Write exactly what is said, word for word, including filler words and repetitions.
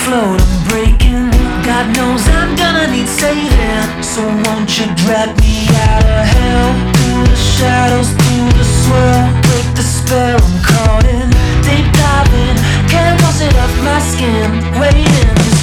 float, I'm breaking. God knows I'm gonna need saving. So won't you drag me out of hell, through the shadows, through the swirl. Break the spell, I'm caught in, deep diving. Can't wash it off my skin, waiting.